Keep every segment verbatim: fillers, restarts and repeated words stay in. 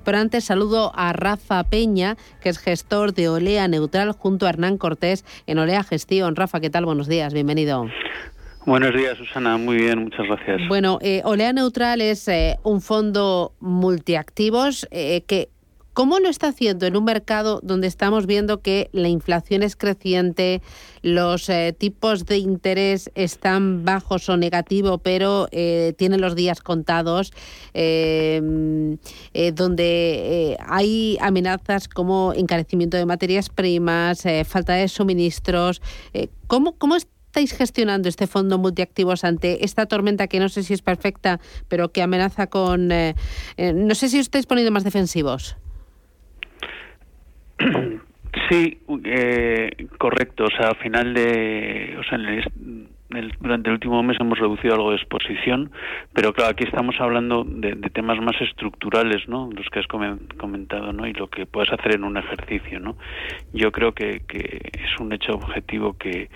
Pero antes saludo a Rafa Peña, que es gestor de Olea Neutral, junto a Hernán Cortés en Olea Gestión. Rafa, ¿qué tal? Buenos días, bienvenido. Buenos días, Susana. Muy bien, muchas gracias. Bueno, eh, Olea Neutral es eh, un fondo multiactivos eh, que, ¿cómo lo está haciendo en un mercado donde estamos viendo que la inflación es creciente, los eh, tipos de interés están bajos o negativos, pero eh, tienen los días contados, eh, eh, donde eh, hay amenazas como encarecimiento de materias primas, eh, falta de suministros? Eh, ¿Cómo, cómo está? ¿Estáis gestionando este fondo multiactivos ante esta tormenta que no sé si es perfecta, pero que amenaza con... Eh, eh, no sé si os estáis poniendo más defensivos? Sí, eh, correcto. O sea, al final de... O sea, en el, en el, durante el último mes hemos reducido algo de exposición, pero claro, aquí estamos hablando de, de temas más estructurales, ¿no? Los que has comentado, ¿no? Y lo que puedes hacer en un ejercicio, ¿no? Yo creo que, que es un hecho objetivo que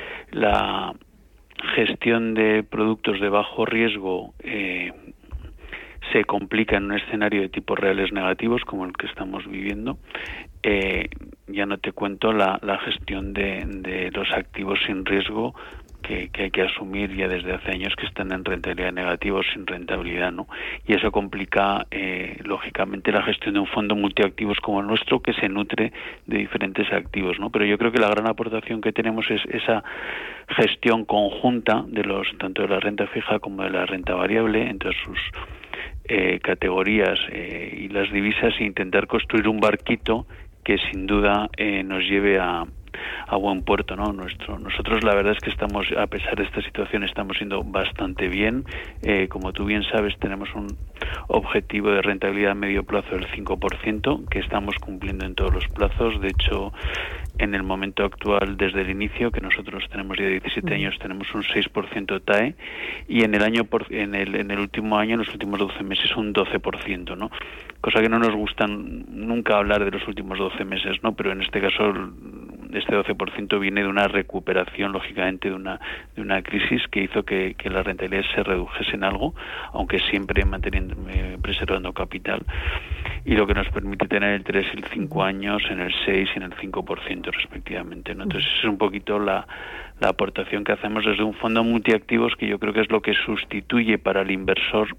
la gestión de productos de bajo riesgo eh, se complica en un escenario de tipos reales negativos como el que estamos viviendo. Eh, ya no te cuento la, la gestión de, de los activos sin riesgo que, que hay que asumir ya desde hace años, que están en rentabilidad negativa o sin rentabilidad, ¿no? Y eso complica, eh, lógicamente, la gestión de un fondo multiactivos como el nuestro, que se nutre de diferentes activos, ¿no? Pero yo creo que la gran aportación que tenemos es esa gestión conjunta de los tanto de la renta fija como de la renta variable entre sus eh, categorías eh, y las divisas, e intentar construir un barquito que sin duda eh, nos lleve a a buen puerto, ¿no? Nuestro, nosotros la verdad es que estamos, a pesar de esta situación, estamos yendo bastante bien. Eh, como tú bien sabes, tenemos un objetivo de rentabilidad a medio plazo del cinco por ciento, que estamos cumpliendo en todos los plazos. De hecho, en el momento actual, desde el inicio, que nosotros tenemos ya diecisiete años, tenemos un seis por ciento T A E, y en el año por, en el en el último año, en los últimos doce meses, un doce por ciento, ¿no? Cosa que no nos gusta nunca hablar de los últimos doce meses, ¿no? Pero en este caso este doce por ciento viene de una recuperación, lógicamente, de una de una crisis que hizo que, que la rentabilidad se redujese en algo, aunque siempre manteniendo, eh, preservando capital, y lo que nos permite tener el tres y el cinco años en el seis y en el cinco por ciento respectivamente, ¿no? Entonces es un poquito la, la aportación que hacemos desde un fondo multiactivos, que yo creo que es lo que sustituye para el inversor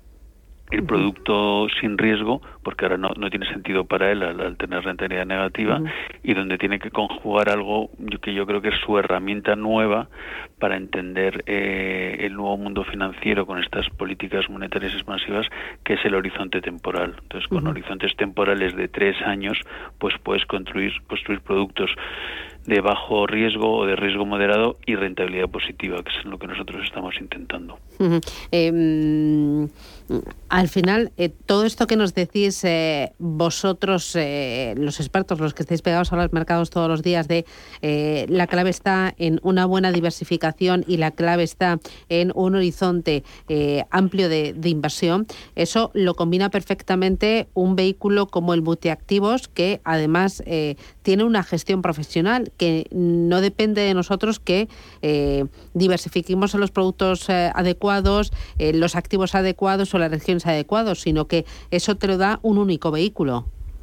el producto sin riesgo, porque ahora no, no tiene sentido para él al, al tener rentabilidad negativa, uh-huh. y donde tiene que conjugar algo que yo creo que es su herramienta nueva para entender eh, el nuevo mundo financiero con estas políticas monetarias expansivas, que es el horizonte temporal. Entonces, con uh-huh. horizontes temporales de tres años, pues puedes construir, construir productos de bajo riesgo o de riesgo moderado y rentabilidad positiva, que es lo que nosotros estamos intentando. Uh-huh. Eh, al final, eh, todo esto que nos decís eh, vosotros, eh, los expertos, los que estáis pegados a los mercados todos los días, de eh, la clave está en una buena diversificación y la clave está en un horizonte eh, amplio de, de inversión, eso lo combina perfectamente un vehículo como el multiactivos, que además eh, tiene una gestión profesional, que no depende de nosotros que eh, diversifiquemos en los productos eh, adecuados, eh, los activos adecuados o las regiones adecuadas, sino que eso te lo da un único vehículo.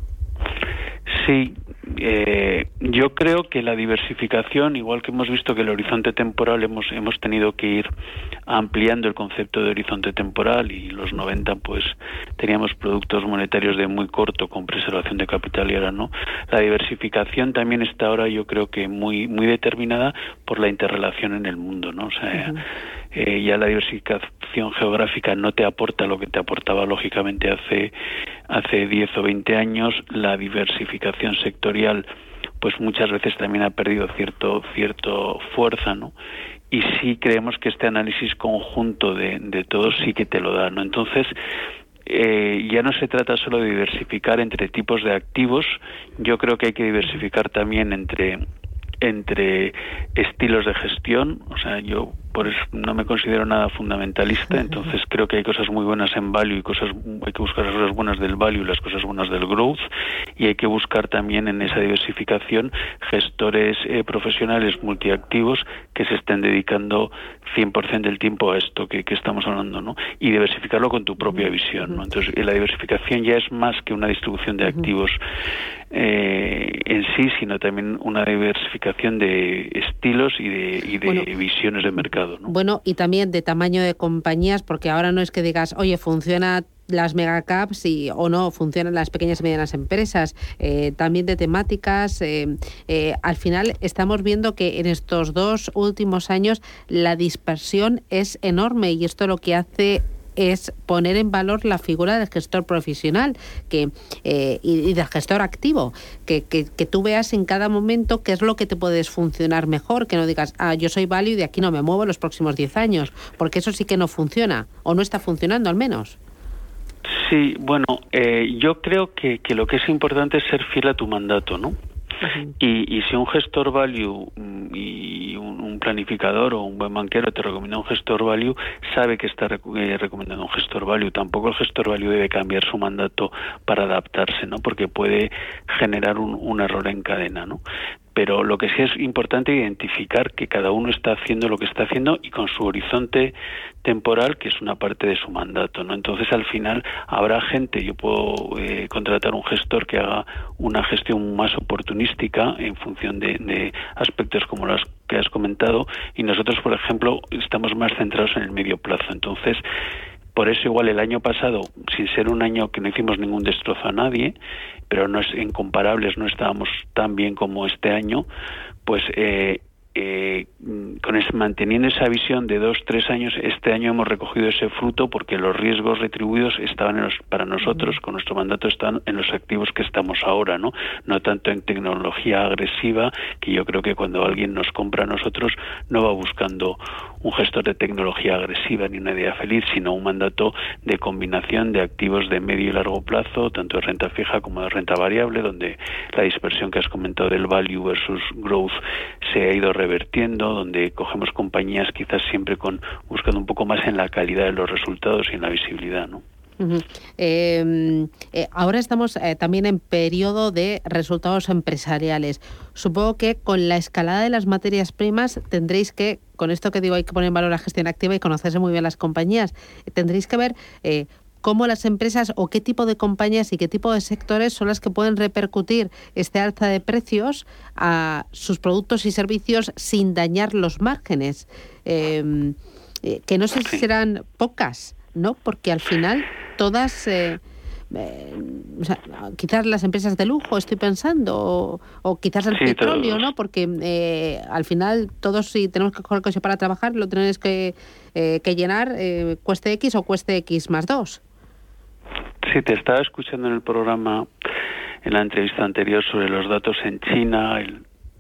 Sí, eh, yo creo que la diversificación, igual que hemos visto que el horizonte temporal hemos hemos tenido que ir ampliando el concepto de horizonte temporal, y en los noventa pues teníamos productos monetarios de muy corto con preservación de capital, y ahora no. La diversificación también está ahora, yo creo que muy muy determinada por la interrelación en el mundo, ¿no? O sea, uh-huh. eh, ya la diversificación geográfica no te aporta lo que te aportaba lógicamente hace hace diez o veinte años. La diversificación sectorial pues muchas veces también ha perdido cierto cierto fuerza, ¿no? Y sí creemos que este análisis conjunto de, de todos sí que te lo da, ¿no? Entonces, eh, ya no se trata solo de diversificar entre tipos de activos, yo creo que hay que diversificar también entre entre estilos de gestión. O sea, yo por eso no me considero nada fundamentalista, entonces creo que hay cosas muy buenas en value y cosas, hay que buscar las cosas buenas del value y las cosas buenas del growth, y hay que buscar también en esa diversificación gestores eh, profesionales multiactivos que se estén dedicando cien por ciento del tiempo a esto que, que estamos hablando, ¿no? Y diversificarlo con tu propia visión, ¿no? Entonces, la diversificación ya es más que una distribución de activos eh, en sí, sino también una diversificación de estilos y de, y de bueno, visiones de mercado, ¿no? Bueno, y también de tamaño de compañías, porque ahora no es que digas, oye, funciona las megacaps y o no funcionan las pequeñas y medianas empresas, eh, también de temáticas. Eh, eh, al final estamos viendo que en estos dos últimos años la dispersión es enorme y esto lo que hace es poner en valor la figura del gestor profesional que eh, y, y del gestor activo, que, que, que tú veas en cada momento qué es lo que te puedes funcionar mejor, que no digas, ah, yo soy value y de aquí no me muevo los próximos diez años, porque eso sí que no funciona, o no está funcionando al menos. Sí, bueno, eh, yo creo que, que lo que es importante es ser fiel a tu mandato, ¿no? Uh-huh. Y, y si un gestor value y un, un planificador o un buen banquero te recomienda un gestor value, sabe que está rec- eh, recomendando un gestor value. Tampoco el gestor value debe cambiar su mandato para adaptarse, ¿no? Porque puede generar un, un error en cadena, ¿no? Pero lo que sí es importante es identificar que cada uno está haciendo lo que está haciendo y con su horizonte temporal, que es una parte de su mandato, ¿no? Entonces, al final, habrá gente, yo puedo eh, contratar un gestor que haga una gestión más oportunística en función de, de aspectos como los que has comentado, y nosotros, por ejemplo, estamos más centrados en el medio plazo. Entonces, por eso igual el año pasado, sin ser un año que no hicimos ningún destrozo a nadie, pero no es incomparables, no estábamos tan bien como este año, pues eh, eh, con ese, manteniendo esa visión de dos, tres años, este año hemos recogido ese fruto porque los riesgos retribuidos estaban en los, para nosotros, con nuestro mandato, están en los activos que estamos ahora, ¿no? No tanto en tecnología agresiva, que yo creo que cuando alguien nos compra a nosotros no va buscando un gestor de tecnología agresiva ni una idea feliz, sino un mandato de combinación de activos de medio y largo plazo, tanto de renta fija como de renta variable, donde la dispersión que has comentado del value versus growth se ha ido revertiendo, donde cogemos compañías quizás siempre con buscando un poco más en la calidad de los resultados y en la visibilidad, ¿no? Uh-huh. Eh, eh, ahora estamos eh, también en periodo de resultados empresariales. Supongo que con la escalada de las materias primas tendréis que, con esto que digo, hay que poner en valor la gestión activa y conocerse muy bien las compañías, tendréis que ver eh, cómo las empresas o qué tipo de compañías y qué tipo de sectores son las que pueden repercutir este alza de precios a sus productos y servicios sin dañar los márgenes, eh, eh, que no sé si serán pocas, ¿no? Porque al final todas, eh, eh, o sea, quizás las empresas de lujo, estoy pensando, o, o quizás el sí, petróleo, todos. ¿No? Porque eh, al final todos, si tenemos que coger el coche para trabajar, lo tenemos que, eh, que llenar, eh, cueste X o cueste X más dos. Sí, te estaba escuchando en el programa, en la entrevista anterior, sobre los datos en China, el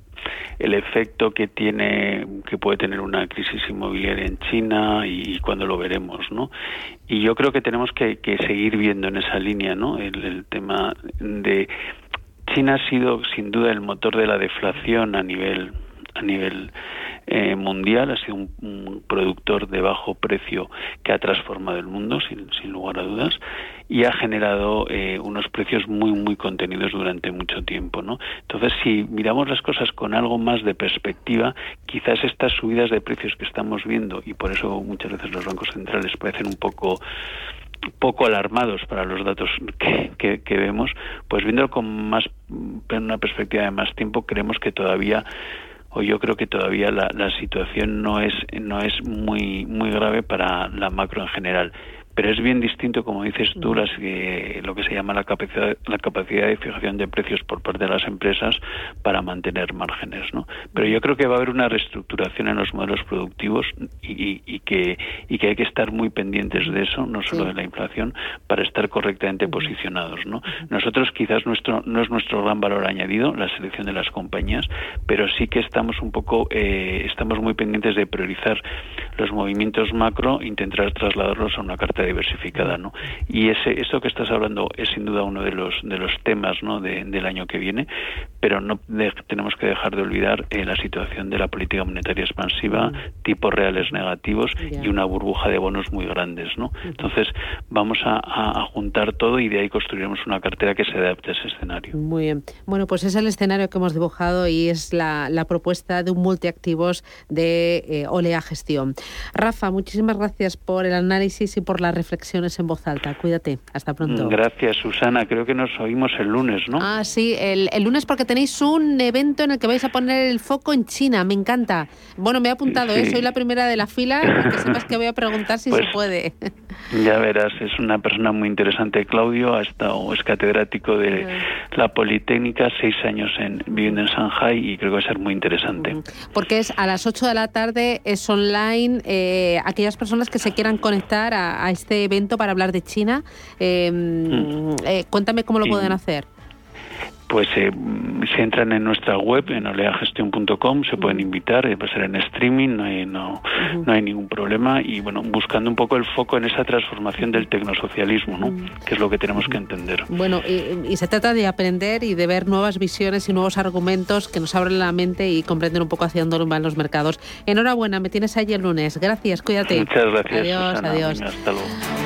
el efecto que tiene, que puede tener una crisis inmobiliaria en China y, y cuándo lo veremos, ¿no? Y yo creo que tenemos que, que seguir viendo en esa línea, ¿no? El, el tema de China ha sido sin duda el motor de la deflación a nivel a nivel eh, mundial, ha sido un, un productor de bajo precio que ha transformado el mundo, sin, sin lugar a dudas, y ha generado eh, unos precios muy, muy contenidos durante mucho tiempo, ¿no? Entonces, si miramos las cosas con algo más de perspectiva, quizás estas subidas de precios que estamos viendo, y por eso muchas veces los bancos centrales parecen un poco poco alarmados para los datos que, que, que vemos, pues viéndolo con más, en una perspectiva de más tiempo, creemos que todavía o yo creo que todavía la, la situación no es no es muy muy grave para la macro en general. Pero es bien distinto, como dices tú, las, eh, lo que se llama la capacidad la capacidad de fijación de precios por parte de las empresas para mantener márgenes, ¿no? Pero yo creo que va a haber una reestructuración en los modelos productivos y, y, y que y que hay que estar muy pendientes de eso, no solo de la inflación, para estar correctamente posicionados, ¿no? Nosotros quizás nuestro no es nuestro gran valor añadido la selección de las compañías, pero sí que estamos un poco eh, estamos muy pendientes de priorizar los movimientos macro, intentar trasladarlos a una carta sea diversificada, ¿no? Y ese esto que estás hablando es sin duda uno de los de los temas, ¿no? de, del año que viene, pero no de, tenemos que dejar de olvidar eh, la situación de la política monetaria expansiva, mm. tipos reales negativos yeah. y una burbuja de bonos muy grandes, ¿no? Uh-huh. Entonces vamos a, a, a juntar todo y de ahí construiremos una cartera que se adapte a ese escenario. Muy bien. Bueno, pues es el escenario que hemos dibujado y es la, la propuesta de un multiactivos de eh, Olea Gestión. Rafa, muchísimas gracias por el análisis y por las reflexiones en voz alta. Cuídate. Hasta pronto. Gracias, Susana. Creo que nos oímos el lunes, ¿no? Ah, sí, el, el lunes porque tenéis un evento en el que vais a poner el foco en China. Me encanta. Bueno, me he apuntado, sí. ¿eh? Soy la primera de la fila y que sepas que voy a preguntar si pues, se puede. Ya verás, es una persona muy interesante. Claudio ha estado, es catedrático de uh-huh. la Politécnica, seis años en, viviendo en Shanghai y creo que va a ser muy interesante. Uh-huh. Porque es a las ocho de la tarde, es online. Eh, aquellas personas que se quieran conectar a, a este evento para hablar de China, eh, uh-huh. eh, cuéntame cómo lo pueden uh-huh. hacer. Pues eh, si entran en nuestra web, en oleagestión punto com, se pueden invitar, va a ser en streaming, no hay, no, uh-huh. no hay ningún problema, y bueno, buscando un poco el foco en esa transformación del tecnosocialismo, ¿no? Uh-huh. Que es lo que tenemos uh-huh. que entender. Bueno, y, y se trata de aprender y de ver nuevas visiones y nuevos argumentos que nos abren la mente y comprender un poco hacia dónde van los mercados. Enhorabuena, me tienes allí el lunes. Gracias, cuídate. Muchas gracias, Adiós, Susana. adiós. Venga, hasta luego.